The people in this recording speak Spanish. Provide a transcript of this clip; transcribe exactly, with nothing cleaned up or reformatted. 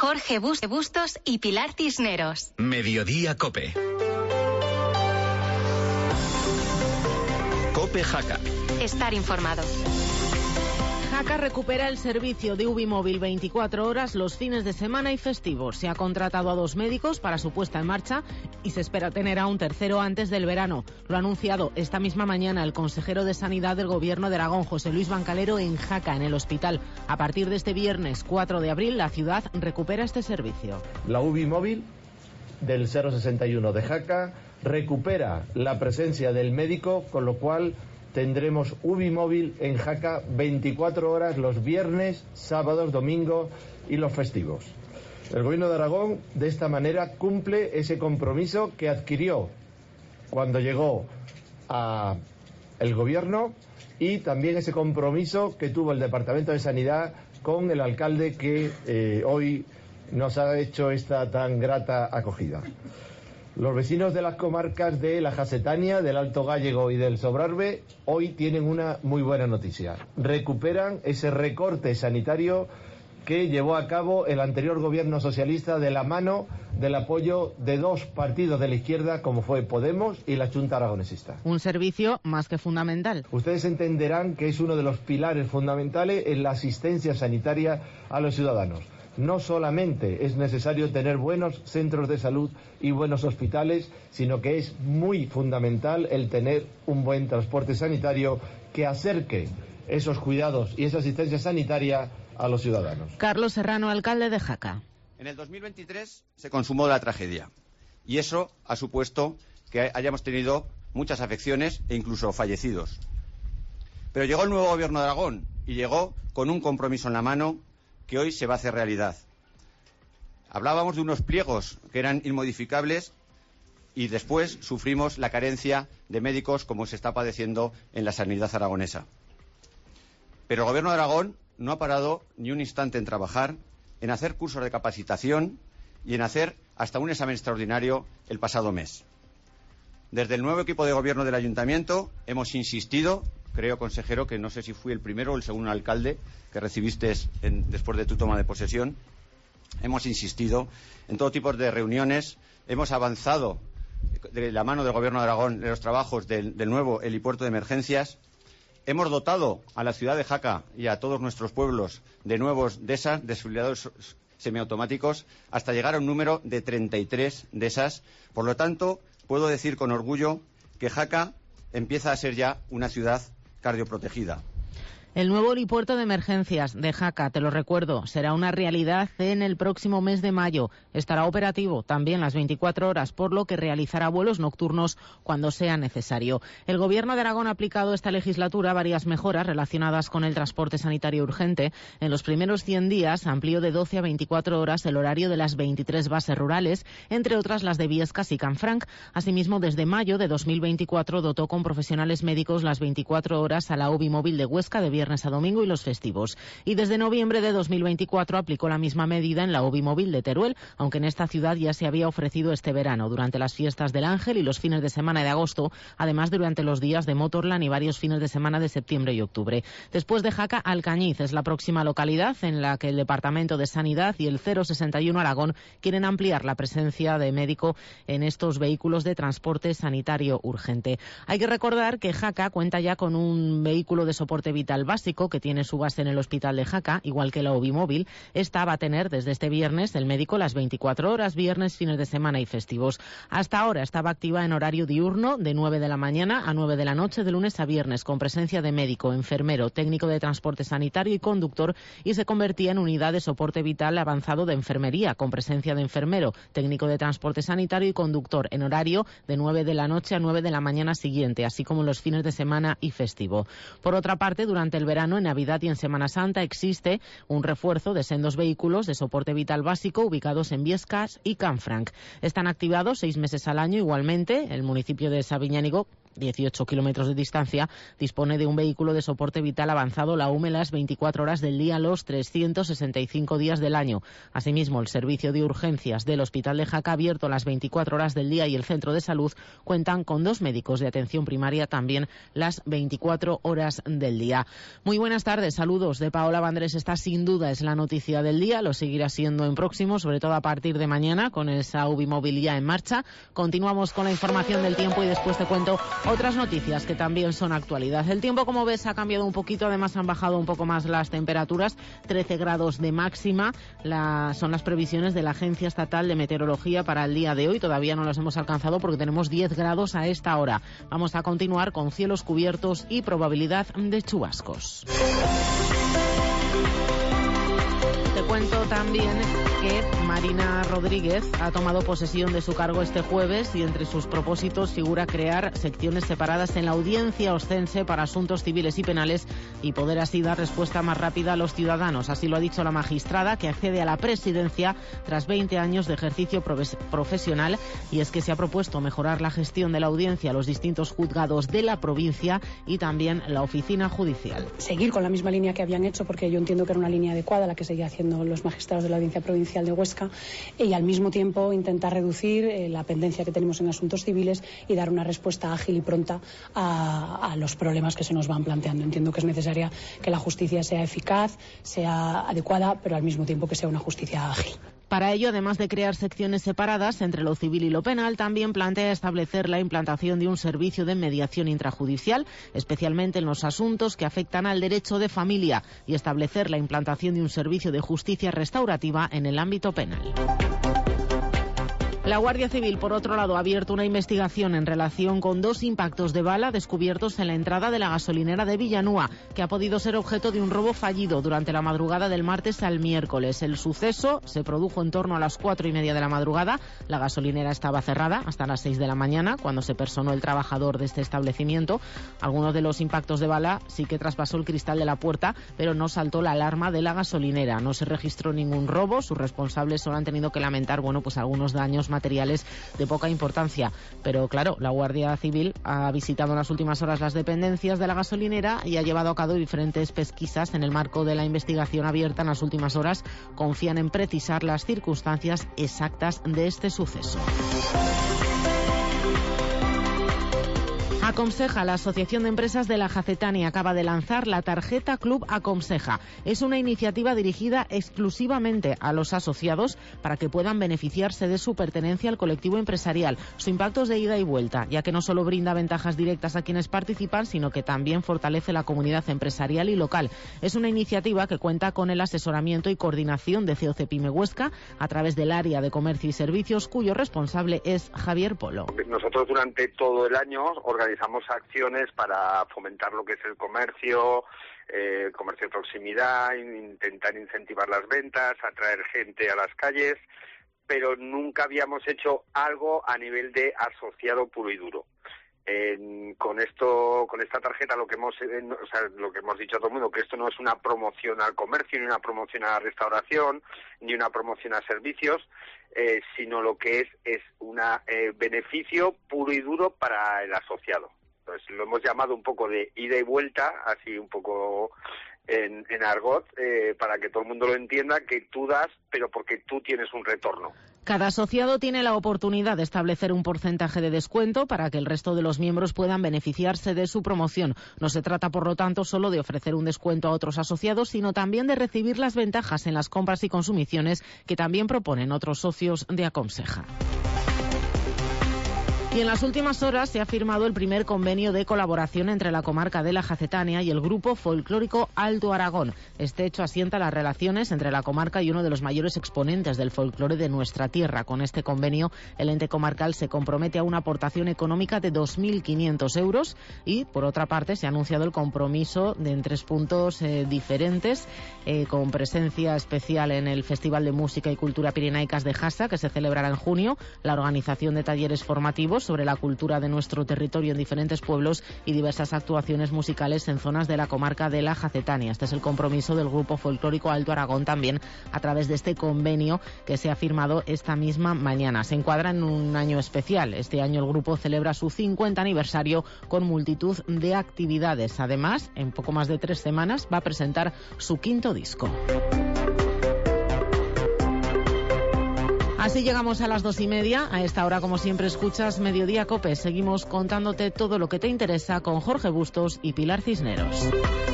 Jorge Bustos y Pilar Cisneros. Mediodía Cope. Cope Jaca. Estar informado. Jaca recupera el servicio de Ubimóvil veinticuatro horas los fines de semana y festivos. Se ha contratado a dos médicos para su puesta en marcha y se espera tener a un tercero antes del verano. Lo ha anunciado esta misma mañana el consejero de Sanidad del Gobierno de Aragón, José Luis Bancalero, en Jaca, en el hospital. A partir de este viernes cuatro de abril, la ciudad recupera este servicio. La Ubimóvil del cero sesenta y uno de Jaca recupera la presencia del médico, con lo cual tendremos Ubimóvil en Jaca veinticuatro horas los viernes, sábados, domingos y los festivos. El Gobierno de Aragón de esta manera cumple ese compromiso que adquirió cuando llegó a el Gobierno y también ese compromiso que tuvo el Departamento de Sanidad con el alcalde que eh, hoy nos ha hecho esta tan grata acogida. Los vecinos de las comarcas de la Jacetania, del Alto Gállego y del Sobrarbe hoy tienen una muy buena noticia. Recuperan ese recorte sanitario que llevó a cabo el anterior gobierno socialista de la mano del apoyo de dos partidos de la izquierda como fue Podemos y la Junta Aragonesista. Un servicio más que fundamental. Ustedes entenderán que es uno de los pilares fundamentales en la asistencia sanitaria a los ciudadanos. No solamente es necesario tener buenos centros de salud y buenos hospitales, sino que es muy fundamental el tener un buen transporte sanitario que acerque esos cuidados y esa asistencia sanitaria a los ciudadanos. Carlos Serrano, alcalde de Jaca. En el dos mil veintitrés se consumó la tragedia y eso ha supuesto que hayamos tenido muchas afecciones e incluso fallecidos. Pero llegó el nuevo Gobierno de Aragón y llegó con un compromiso en la mano que hoy se va a hacer realidad. Hablábamos de unos pliegos que eran inmodificables y después sufrimos la carencia de médicos como se está padeciendo en la sanidad aragonesa. Pero el Gobierno de Aragón no ha parado ni un instante en trabajar, en hacer cursos de capacitación y en hacer hasta un examen extraordinario el pasado mes. Desde el nuevo equipo de gobierno del Ayuntamiento hemos insistido, creo, consejero, que no sé si fui el primero o el segundo alcalde que recibiste en, después de tu toma de posesión. Hemos insistido en todo tipo de reuniones, hemos avanzado de la mano del Gobierno de Aragón en los trabajos del, del nuevo helipuerto de emergencias. Hemos dotado a la ciudad de Jaca y a todos nuestros pueblos de nuevos D E S A, desfibriladores semiautomáticos, hasta llegar a un número de treinta y tres D E S As. Por lo tanto, puedo decir con orgullo que Jaca empieza a ser ya una ciudad cardioprotegida. El nuevo helipuerto de emergencias de Jaca, te lo recuerdo, será una realidad en el próximo mes de mayo. Estará operativo también las veinticuatro horas, por lo que realizará vuelos nocturnos cuando sea necesario. El Gobierno de Aragón ha aplicado esta legislatura varias mejoras relacionadas con el transporte sanitario urgente. En los primeros cien días amplió de doce a veinticuatro horas el horario de las veintitrés bases rurales, entre otras las de Biescas y Canfranc. Asimismo, desde mayo de dos mil veinticuatro dotó con profesionales médicos las veinticuatro horas a la Ubimóvil de Huesca de viernes a domingo y los festivos. Y desde noviembre de dos mil veinticuatro aplicó la misma medida en la Ubimóvil de Teruel, aunque en esta ciudad ya se había ofrecido este verano, durante las fiestas del Ángel y los fines de semana de agosto, además durante los días de Motorland y varios fines de semana de septiembre y octubre. Después de Jaca, Alcañiz es la próxima localidad en la que el Departamento de Sanidad y el cero sesenta y uno Aragón quieren ampliar la presencia de médico en estos vehículos de transporte sanitario urgente. Hay que recordar que Jaca cuenta ya con un vehículo de soporte vital básico que tiene su base en el hospital de Jaca, igual que la Ubimóvil. Esta va a tener desde este viernes el médico las veinticuatro horas, viernes, fines de semana y festivos. Hasta ahora estaba activa en horario diurno de nueve de la mañana a nueve de la noche, de lunes a viernes, con presencia de médico, enfermero, técnico de transporte sanitario y conductor, y se convertía en unidad de soporte vital avanzado de enfermería, con presencia de enfermero, técnico de transporte sanitario y conductor, en horario de nueve de la noche a nueve de la mañana siguiente, así como en los fines de semana y festivo. Por otra parte, durante el verano, en Navidad y en Semana Santa, existe un refuerzo de sendos vehículos de soporte vital básico ubicados en Biescas y Canfranc. Están activados seis meses al año igualmente. El municipio de Sabiñánigo dieciocho kilómetros de distancia, dispone de un vehículo de soporte vital avanzado, la U M E, las veinticuatro horas del día, los trescientos sesenta y cinco días del año. Asimismo, el servicio de urgencias del Hospital de Jaca, abierto las veinticuatro horas del día, y el centro de salud cuentan con dos médicos de atención primaria también las veinticuatro horas del día. Muy buenas tardes, saludos de Paola Vandrés. Esta sin duda es la noticia del día, lo seguirá siendo en próximo, sobre todo a partir de mañana con esa Ubimóvil ya en marcha. Continuamos con la información del tiempo y después te cuento otras noticias que también son actualidad. El tiempo, como ves, ha cambiado un poquito, además han bajado un poco más las temperaturas, trece grados de máxima, la, son las previsiones de la Agencia Estatal de Meteorología para el día de hoy. Todavía no las hemos alcanzado porque tenemos diez grados a esta hora. Vamos a continuar con cielos cubiertos y probabilidad de chubascos. Te cuento también que Marina Rodríguez ha tomado posesión de su cargo este jueves y entre sus propósitos figura crear secciones separadas en la Audiencia Oscense para asuntos civiles y penales y poder así dar respuesta más rápida a los ciudadanos. Así lo ha dicho la magistrada, que accede a la presidencia tras veinte años de ejercicio profesional, y es que se ha propuesto mejorar la gestión de la audiencia a los distintos juzgados de la provincia y también la oficina judicial. Seguir con la misma línea que habían hecho, porque yo entiendo que era una línea adecuada la que seguía haciendo los magistrados de la Audiencia Provincial de Huesca, y al mismo tiempo intentar reducir eh, la pendencia que tenemos en asuntos civiles y dar una respuesta ágil y pronta a, a los problemas que se nos van planteando. Entiendo que es necesaria que la justicia sea eficaz, sea adecuada, pero al mismo tiempo que sea una justicia ágil. Para ello, además de crear secciones separadas entre lo civil y lo penal, también plantea establecer la implantación de un servicio de mediación intrajudicial, especialmente en los asuntos que afectan al derecho de familia, y establecer la implantación de un servicio de justicia restaurativa en el ámbito penal. La Guardia Civil, por otro lado, ha abierto una investigación en relación con dos impactos de bala descubiertos en la entrada de la gasolinera de Villanúa, que ha podido ser objeto de un robo fallido durante la madrugada del martes al miércoles. El suceso se produjo en torno a las cuatro y media de la madrugada. La gasolinera estaba cerrada hasta las seis de la mañana, cuando se personó el trabajador de este establecimiento. Algunos de los impactos de bala sí que traspasó el cristal de la puerta, pero no saltó la alarma de la gasolinera. No se registró ningún robo. Sus responsables solo han tenido que lamentar, bueno, pues algunos daños materiales de poca importancia. Pero claro, la Guardia Civil ha visitado en las últimas horas las dependencias de la gasolinera y ha llevado a cabo diferentes pesquisas en el marco de la investigación abierta en las últimas horas. Confían en precisar las circunstancias exactas de este suceso. Acomseja, la Asociación de Empresas de la Jacetania, acaba de lanzar la tarjeta Club Acomseja. Es una iniciativa dirigida exclusivamente a los asociados para que puedan beneficiarse de su pertenencia al colectivo empresarial. Su impacto es de ida y vuelta, ya que no solo brinda ventajas directas a quienes participan, sino que también fortalece la comunidad empresarial y local. Es una iniciativa que cuenta con el asesoramiento y coordinación de C O C Pyme Huesca a través del área de comercio y servicios, cuyo responsable es Javier Polo. Nosotros durante todo el año organizamos Realizamos acciones para fomentar lo que es el comercio, eh, comercio de proximidad, intentar incentivar las ventas, atraer gente a las calles, pero nunca habíamos hecho algo a nivel de asociado puro y duro. Eh, con esto, con esta tarjeta, lo que hemos, eh, o sea, lo que hemos dicho a todo el mundo, que esto no es una promoción al comercio, ni una promoción a la restauración, ni una promoción a servicios, eh, sino lo que es es un eh, beneficio puro y duro para el asociado. Entonces lo hemos llamado un poco de ida y vuelta, así un poco en, en argot, eh, para que todo el mundo lo entienda, que tú das, pero porque tú tienes un retorno. Cada asociado tiene la oportunidad de establecer un porcentaje de descuento para que el resto de los miembros puedan beneficiarse de su promoción. No se trata, por lo tanto, solo de ofrecer un descuento a otros asociados, sino también de recibir las ventajas en las compras y consumiciones que también proponen otros socios de Acomseja. Y en las últimas horas se ha firmado el primer convenio de colaboración entre la comarca de la Jacetania y el grupo folclórico Alto Aragón. Este hecho asienta las relaciones entre la comarca y uno de los mayores exponentes del folclore de nuestra tierra. Con este convenio, el ente comarcal se compromete a una aportación económica de dos mil quinientos euros y, por otra parte, se ha anunciado el compromiso de en tres puntos eh, diferentes, eh, con presencia especial en el Festival de Música y Cultura Pirenaicas de Jasa, que se celebrará en junio, la organización de talleres formativos encuentros sobre la cultura de nuestro territorio en diferentes pueblos y diversas actuaciones musicales en zonas de la comarca de la Jacetania. Este es el compromiso del Grupo Folclórico Alto Aragón también a través de este convenio que se ha firmado esta misma mañana. Se encuadra en un año especial. Este año el grupo celebra su cincuenta aniversario con multitud de actividades. Además, en poco más de tres semanas va a presentar su quinto disco. Así llegamos a las dos y media. A esta hora, como siempre, escuchas Mediodía COPE. Seguimos contándote todo lo que te interesa con Jorge Bustos y Pilar Cisneros.